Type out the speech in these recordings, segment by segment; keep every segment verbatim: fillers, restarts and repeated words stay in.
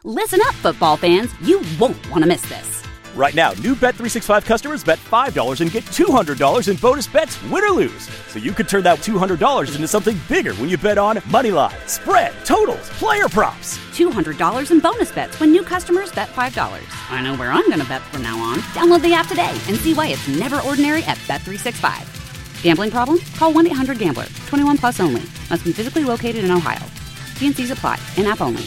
Listen up, football fans. You won't want to miss this. Right now, new Bet three sixty-five customers bet five dollars and get two hundred dollars in bonus bets, win or lose. So you could turn that two hundred dollars into something bigger when you bet on money line, spread, totals, player props. two hundred dollars in bonus bets when new customers bet five dollars. I know where I'm going to bet from now on. Download the app today and see why it's never ordinary at Bet three sixty-five. Gambling problem? Call one eight hundred gambler. twenty-one plus only. Must be physically located in Ohio. T and C's apply. In-app only.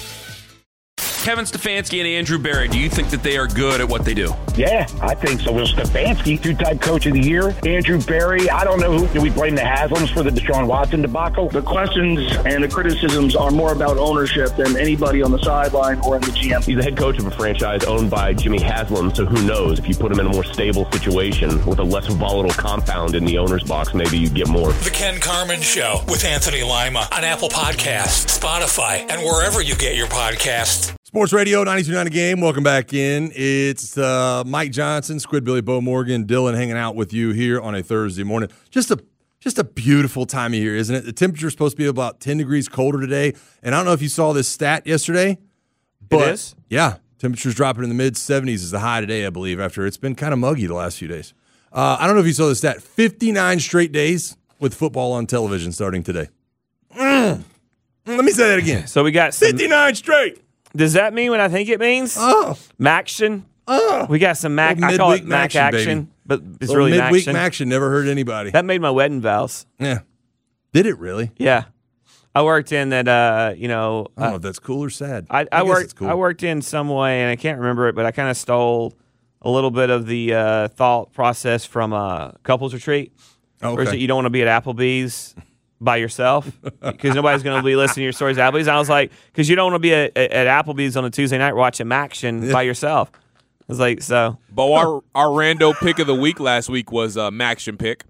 Kevin Stefanski and Andrew Berry, do you think that they are good at what they do? Yeah, I think so. Well, Stefanski, two-time coach of the year. Andrew Berry, I don't know who. Do we blame the Haslams for the Deshaun Watson debacle? The questions and the criticisms are more about ownership than anybody on the sideline or in the G M. He's the head coach of a franchise owned by Jimmy Haslam, so who knows? If you put him in a more stable situation with a less volatile compound in the owner's box, maybe you get more. The Ken Carman Show with Anthony Lima on Apple Podcasts, Spotify, and wherever you get your podcasts. Sports Radio ninety-two point nine Game. Welcome back in. It's uh, Mike Johnson, Squidbilly, Bo Morgan, Dylan hanging out with you here on a Thursday morning. Just a just a beautiful time of year, isn't it? The temperature's supposed to be about ten degrees colder today. And I don't know if you saw this stat yesterday. But it is? Yeah, temperature's dropping in the mid seventies is the high today, I believe, after it's been kind of muggy the last few days. Uh, I don't know if you saw this stat. fifty-nine straight days with football on television starting today. Mm. Let me say that again. So we got some, fifty-nine straight. Does that mean what I think it means? Oh. Maction? Oh. We got some Mac. I call it Mac action, but it's really midweek Maction. Maction never hurt anybody. That made my wedding vows. Yeah. Did it really? Yeah. I worked in that, uh, you know. I don't know uh, if that's cool or sad. I, I, I guess worked it's cool. I worked in some way, and I can't remember it, but I kind of stole a little bit of the uh, thought process from a couples retreat. Okay. Where is it you don't want to be at Applebee's by yourself because nobody's going to be listening to your stories at Applebee's. And I was like, because you don't want to be at, at Applebee's on a Tuesday night watching Maction Yeah. by yourself. I was like, so. But our, our rando pick of the week last week was uh, Maction pick.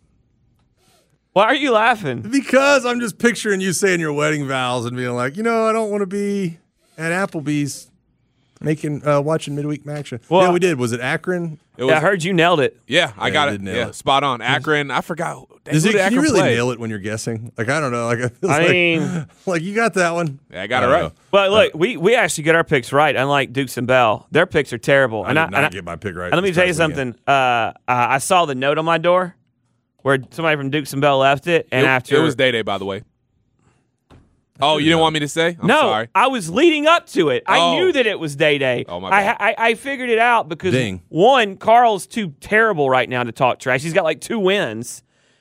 Why are you laughing? Because I'm just picturing you saying your wedding vows and being like, you know, I don't want to be at Applebee's making uh, watching midweek Maction. Well, yeah, we did. Was it Akron? It was, yeah, I heard you nailed it. Yeah, I Yeah, got you it. did nail Yeah, it. spot on. Akron. I forgot. Dang, Is who it, did can you Akron really play? nail it when you're guessing? Like, I don't know. Like, I, feel I like, mean, like you got that one. Yeah, I got I it don't right. know. but look, we, we actually get our picks right, unlike Dukes and Bell. Their picks are terrible. I and did I, not and I, get my pick right. And let me this tell you past something. weekend. Uh, uh, I saw the note on my door where somebody from Dukes and Bell left it, and it, after it was Day Day, by the way. Oh, you didn't want me to say? I'm no, sorry. I was leading up to it. I Oh. knew that it was Day Day. Oh, my I, bad. I I figured it out because Ding. one, Carl's too terrible right now to talk trash. He's got like two wins.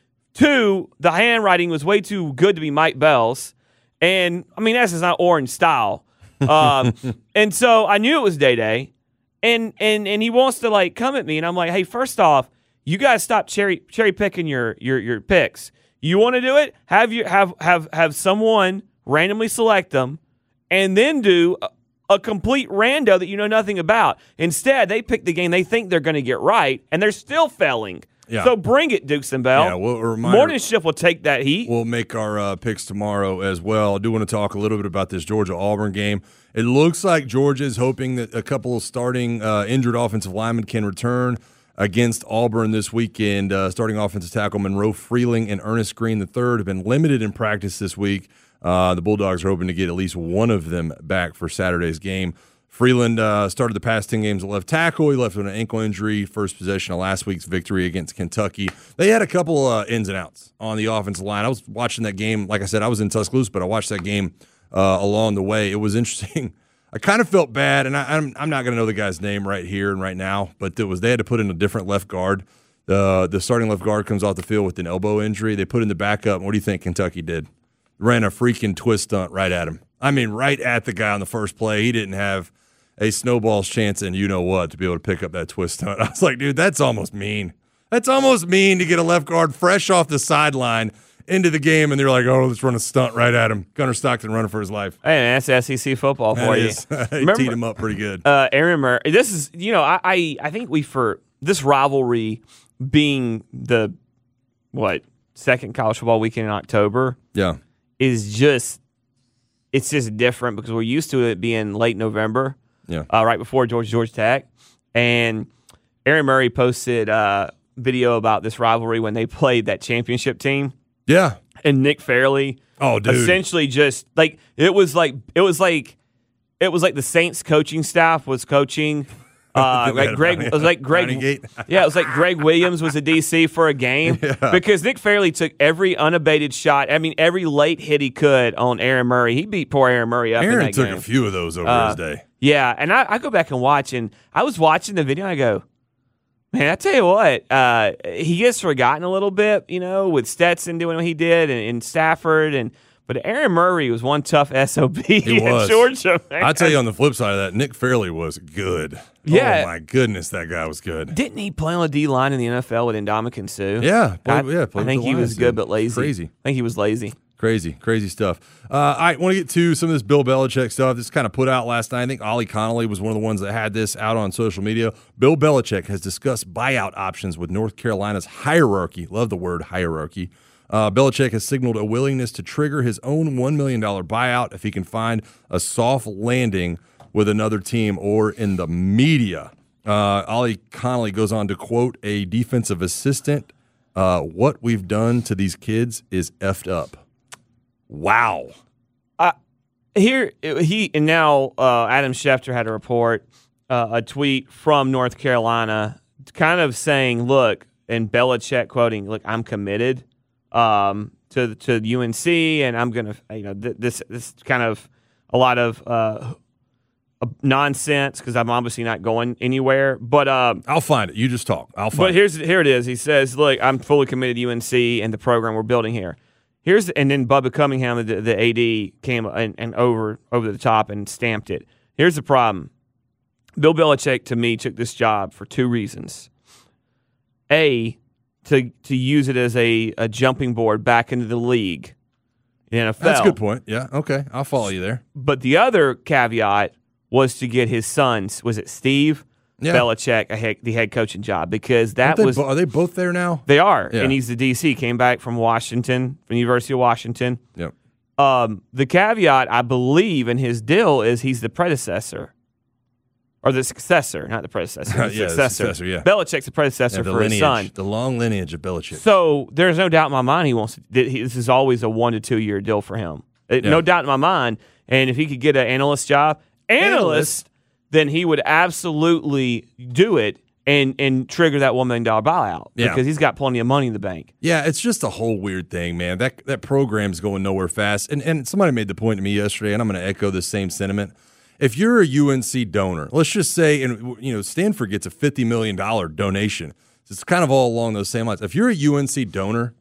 Two, the handwriting was way too good to be Mike Bell's, and I mean that's just not Orange style. Um, and so I knew it was Day Day, and and and he wants to like come at me, and I'm like, hey, first off, you guys stop cherry cherry picking your your your picks. You want to do it? Have you have have have someone randomly select them, and then do a, a complete rando that you know nothing about. Instead, they pick the game they think they're going to get right, and they're still failing. Yeah. So bring it, Dukes and Bell. Yeah, well, a reminder- Morning Shift will take that heat. We'll make our uh, picks tomorrow as well. I do want to talk a little bit about this Georgia-Auburn game. It looks like Georgia is hoping that a couple of starting uh, injured offensive linemen can return against Auburn this weekend. Uh, starting offensive tackle Monroe Freeling and Ernest Green the third have been limited in practice this week. Uh, the Bulldogs are hoping to get at least one of them back for Saturday's game. Freeland uh, started the past ten games at left tackle. He left with an ankle injury, first possession of last week's victory against Kentucky. They had a couple uh, ins and outs on the offensive line. I was watching that game. Like I said, I was in Tuscaloosa, but I watched that game uh, along the way. It was interesting. I kind of felt bad, and I, I'm, I'm not going to know the guy's name right here and right now, but it was they had to put in a different left guard. The, the starting left guard comes off the field with an elbow injury. They put in the backup. What do you think Kentucky did? Ran a freaking twist stunt right at him. I mean, right at the guy on the first play. He didn't have a snowball's chance and you know what to be able to pick up that twist stunt. I was like, dude, that's almost mean. That's almost mean to get a left guard fresh off the sideline into the game, and they're like, oh, let's run a stunt right at him. Gunnar Stockton running for his life. Hey, man, that's S E C football for That you. is. He Remember, teed him up pretty good. Uh, Aaron Murray. This is, you know, I, I I think we for this rivalry being the what second college football weekend in October. Yeah, is just it's just different because we're used to it being late November. Yeah, uh, right before Georgia Georgia Tech, and Aaron Murray posted a video about this rivalry when they played that championship team. Yeah, and Nick Fairley. Oh, dude. Essentially, just like it was like it was like it was like the Saints coaching staff was coaching. Uh, like Greg, it was like Greg. yeah, it was like Greg Williams was a D C for a game yeah. because Nick Fairley took every unabated shot. I mean, every late hit he could on Aaron Murray. He beat poor Aaron Murray up. Aaron in that took game. a few of those over uh, his day. Yeah, and I, I go back and watch, and I was watching the video. And I go, man, I tell you what, uh, he gets forgotten a little bit, you know, with Stetson doing what he did, and, and Stafford and. But Aaron Murray was one tough S O B he in was. Georgia, man. I tell you, on the flip side of that, Nick Fairley was good. Yeah. Oh, my goodness, that guy was good. Didn't he play on the D-line in the N F L with Ndamukong Suh? Yeah. I, played, yeah I think he was good, but lazy. Crazy. I think he was lazy. Crazy, crazy stuff. Uh, all right, want to get to some of this Bill Belichick stuff. This kind of put out last night. I think Ollie Connolly was one of the ones that had this out on social media. Bill Belichick has discussed buyout options with North Carolina's hierarchy. Love the word hierarchy. Uh, Belichick has signaled a willingness to trigger his own one million dollars buyout if he can find a soft landing with another team or in the media. Uh, Ollie Connolly goes on to quote a defensive assistant, uh, what we've done to these kids is effed up. Wow. Uh, here, he and now uh, Adam Schefter had a report, uh, a tweet from North Carolina kind of saying, look, and Belichick quoting, look, I'm committed. Um, to to U N C, and I'm gonna, you know, th- this this kind of a lot of uh, nonsense because I'm obviously not going anywhere. But um, I'll find it. You just talk. I'll find. But it. here's here it is. He says, "Look, I'm fully committed to U N C and the program we're building here." Here's and then Bubba Cunningham, the, the A D, came and, and over over the top and stamped it. Here's the problem. Bill Belichick, to me, took this job for two reasons. A, to to use it as a, a jumping board back into the league, the N F L. That's a good point. Yeah, okay. I'll follow you there. But the other caveat was to get his sons, was it Steve yeah. Belichick, a head, the head coaching job, because that they was... Bo- are they both there now? They are, yeah. and he's the D C, came back from Washington, from the University of Washington. Yep. Um, the caveat, I believe, in his deal is he's the predecessor. Or the successor, not the predecessor. The yeah, successor. the successor, yeah. Belichick's the predecessor yeah, the for lineage, his son. The long lineage of Belichick. So there's no doubt in my mind he wants to, that he, this is always a one to two year deal for him. Yeah. No doubt in my mind. And if he could get an analyst job, analyst, analyst. then he would absolutely do it and and trigger that one million dollars buyout yeah. because he's got plenty of money in the bank. Yeah, it's just a whole weird thing, man. That that program's going nowhere fast. And and somebody made the point to me yesterday, and I'm going to echo the same sentiment. If you're a U N C donor, let's just say, and you know, Stanford gets a fifty million dollars donation. It's kind of all along those same lines. If you're a U N C donor,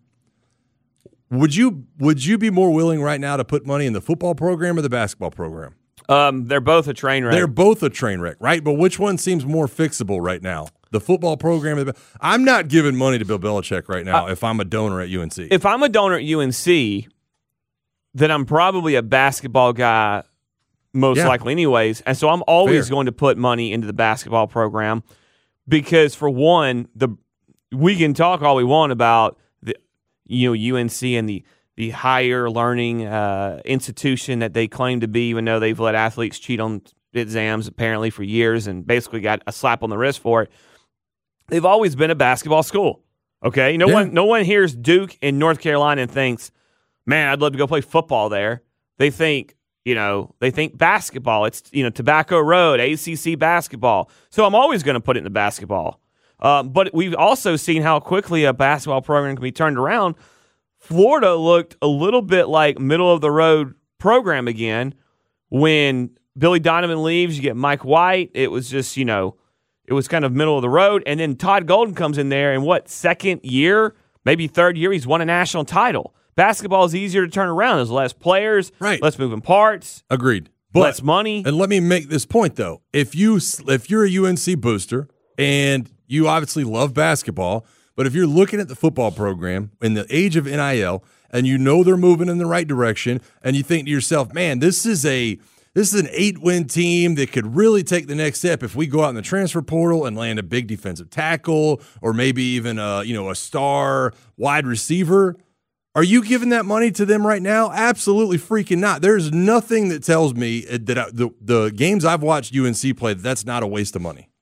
would you would you be more willing right now to put money in the football program or the basketball program? Um, they're both a train wreck. They're both a train wreck, right? But which one seems more fixable right now? The football program? Or the, I'm not giving money to Bill Belichick right now uh, if I'm a donor at U N C. If I'm a donor at U N C, then I'm probably a basketball guy most yeah. likely anyways. And so I'm always Fair. going to put money into the basketball program because, for one, the we can talk all we want about the you know U N C and the the higher learning uh, institution that they claim to be, even though they've let athletes cheat on exams apparently for years and basically got a slap on the wrist for it. They've always been a basketball school. Okay, no yeah. one no one hears Duke in North Carolina and thinks, "Man, I'd love to go play football there." They think, you know, they think basketball. It's, you know, Tobacco Road, A C C basketball. So I'm always going to put it in the basketball. Um, but we've also seen how quickly a basketball program can be turned around. Florida looked a little bit like middle-of-the-road program again. When Billy Donovan leaves, you get Mike White. It was just, you know, it was kind of middle of the road. And then Todd Golden comes in there, and what, second year, maybe third year, he's won a national title. Basketball is easier to turn around. There's less players, right. less moving parts. Agreed. But, less money. And let me make this point, though. If, you, if you're a U N C booster and you obviously love basketball, but if you're looking at the football program in the age of N I L and you know they're moving in the right direction and you think to yourself, man, this is a this is an eight-win team that could really take the next step if we go out in the transfer portal and land a big defensive tackle or maybe even a, you know, a star wide receiver. Are you giving that money to them right now? Absolutely freaking not. There's nothing that tells me that I, the the games I've watched U N C play, that's not a waste of money.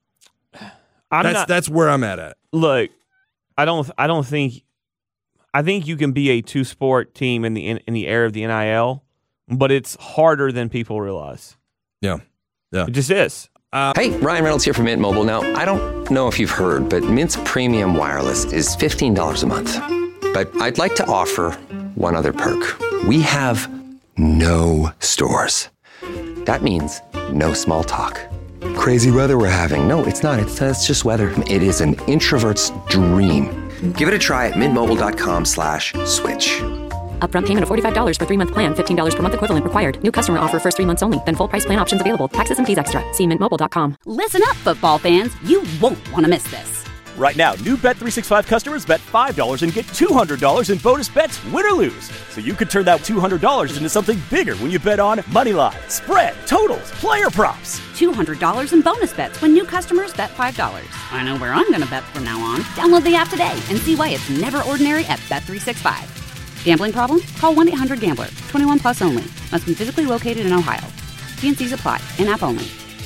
I'm that's not, that's where I'm at. At look, I don't I don't think I think you can be a two sport team in the in, in the era of the N I L, but it's harder than people realize. Yeah, Yeah. It just is. Uh, hey, Ryan Reynolds here from Mint Mobile. Now, I don't know if you've heard, but Mint's premium wireless is fifteen dollars a month. But I'd like to offer one other perk. We have no stores. That means no small talk. Crazy weather we're having. No, it's not. It's, uh, it's just weather. It is an introvert's dream. Give it a try at mintmobile.com slash switch. Upfront payment of forty-five dollars for three-month plan. fifteen dollars per month equivalent required. New customer offer first three months only. Then full price plan options available. Taxes and fees extra. See mint mobile dot com. Listen up, football fans. You won't want to miss this. Right now, new Bet three sixty-five customers bet five dollars and get two hundred dollars in bonus bets, win or lose. So you could turn that two hundred dollars into something bigger when you bet on money line, spread, totals, player props. two hundred dollars in bonus bets when new customers bet five dollars. I know where I'm going to bet from now on. Download the app today and see why it's never ordinary at Bet three sixty-five. Gambling problem? Call one eight hundred gambler. twenty-one plus only. Must be physically located in Ohio. T and C's apply. In-app only.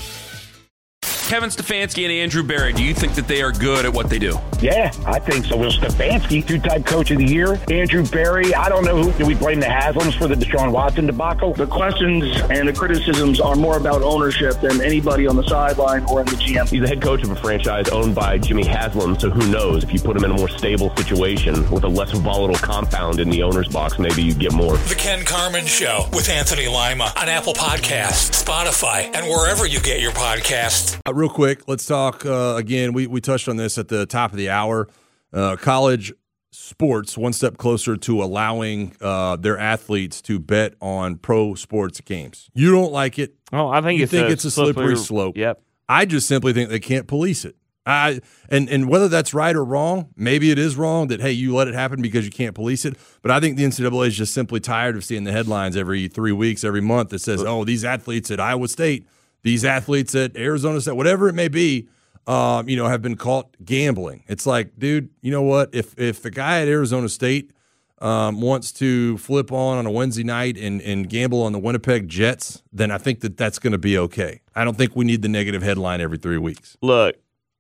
Kevin Stefanski and Andrew Berry, do you think that they are good at what they do? Yeah, I think so. Will Stefanski, two-time coach of the year. Andrew Berry, I don't know who. Do we blame the Haslams for the Deshaun Watson debacle? The questions and the criticisms are more about ownership than anybody on the sideline or in the G M. He's the head coach of a franchise owned by Jimmy Haslam, so who knows? If you put him in a more stable situation with a less volatile compound in the owner's box, maybe you get more. The Ken Carman Show with Anthony Lima on Apple Podcasts, Spotify, and wherever you get your podcasts. Uh, real quick, let's talk uh, again. We, we touched on this at the top of the hour. Uh, college sports, one step closer to allowing uh, their athletes to bet on pro sports games. You don't like it. Oh, I think you it's think a it's a slippery, slippery slope. Yep. I just simply think they can't police it. I and and whether that's right or wrong, maybe it is wrong that, hey, you let it happen because you can't police it. But I think the N C double A is just simply tired of seeing the headlines every three weeks, every month that says, oh, these athletes at Iowa State, these athletes at Arizona State, whatever it may be, um, you know, have been caught gambling. It's like, dude, you know what? If if the guy at Arizona State um, wants to flip on on a Wednesday night and, and gamble on the Winnipeg Jets, then I think that that's going to be okay. I don't think we need the negative headline every three weeks. Look,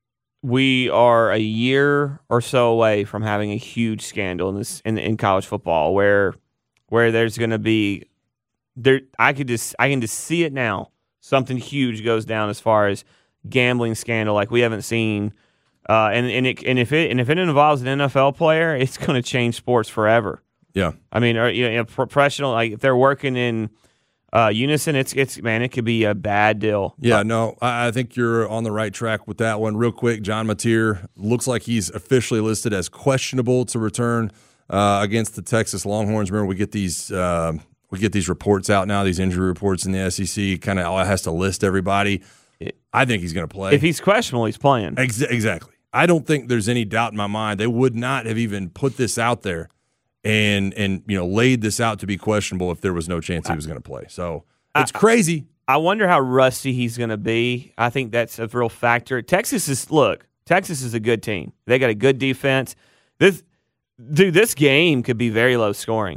we are a year or so away from having a huge scandal in this in, in college football, where where there's going to be there. I could just I can just see it now. Something huge goes down as far as gambling scandal like we haven't seen, uh, and and it, and if it and if it involves an N F L player, it's going to change sports forever. Yeah, I mean, or, you know, a professional, like if they're working in uh, unison, it's it's man, it could be a bad deal. Yeah, no, I, I think you're on the right track with that one. Real quick, John Mateer looks like he's officially listed as questionable to return uh, against the Texas Longhorns. Remember, we get these. Uh, We get these reports out now, these injury reports in the S E C, kind of all has to list everybody. I think he's going to play. If he's questionable, he's playing. Ex- exactly. I don't think there's any doubt in my mind. They would not have even put this out there and, and you know, laid this out to be questionable if there was no chance he was going to play. So it's I, crazy. I wonder how rusty he's going to be. I think that's a real factor. Texas is, look, Texas is a good team. They got a good defense. This, dude, this game could be very low scoring.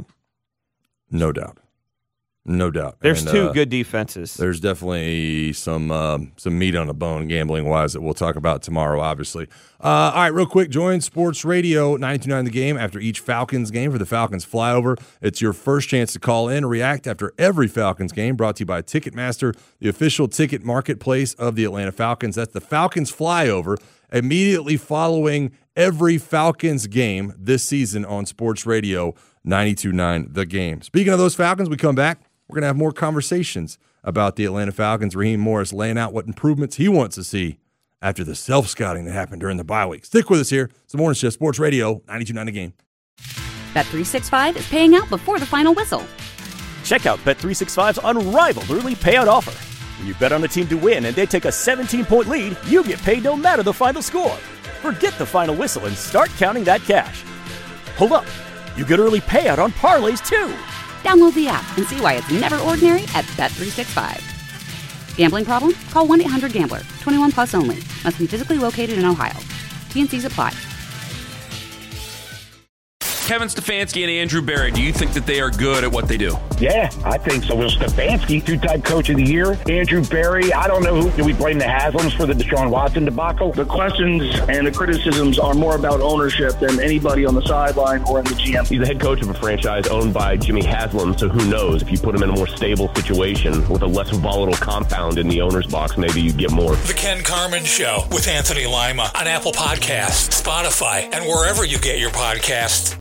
No doubt. No doubt. There's and, two uh, good defenses. There's definitely some um, some meat on the bone gambling-wise that we'll talk about tomorrow, obviously. Uh, all right, real quick, join Sports Radio ninety-two point nine The Game after each Falcons game for the Falcons Flyover. It's your first chance to call in and react after every Falcons game, brought to you by Ticketmaster, the official ticket marketplace of the Atlanta Falcons. That's the Falcons Flyover, immediately following every Falcons game this season on Sports Radio ninety-two point nine The Game. Speaking of those Falcons, we come back. We're going to have more conversations about the Atlanta Falcons. Raheem Morris laying out what improvements he wants to see after the self-scouting that happened during the bye week. Stick with us here. It's the Morning Shift, Sports Radio, ninety-two point nine The Game. Bet three sixty-five is paying out before the final whistle. Check out Bet three sixty-five's unrivaled early payout offer. When you bet on a team to win and they take a seventeen-point lead, you get paid no matter the final score. Forget the final whistle and start counting that cash. Hold up. You get early payout on parlays, too. Download the app and see why it's never ordinary at Bet three sixty-five. Gambling problem? Call one eight hundred gambler. twenty-one plus only. Must be physically located in Ohio. T and C's apply. Kevin Stefanski and Andrew Berry, do you think that they are good at what they do? Yeah, I think so. Will Stefanski, two-time coach of the year. Andrew Berry, I don't know who. Do we blame the Haslams for the Deshaun Watson debacle? The questions and the criticisms are more about ownership than anybody on the sideline or in the G M. He's the head coach of a franchise owned by Jimmy Haslam, so who knows? If you put him in a more stable situation with a less volatile compound in the owner's box, maybe you get more. The Ken Carman Show with Anthony Lima on Apple Podcasts, Spotify, and wherever you get your podcasts.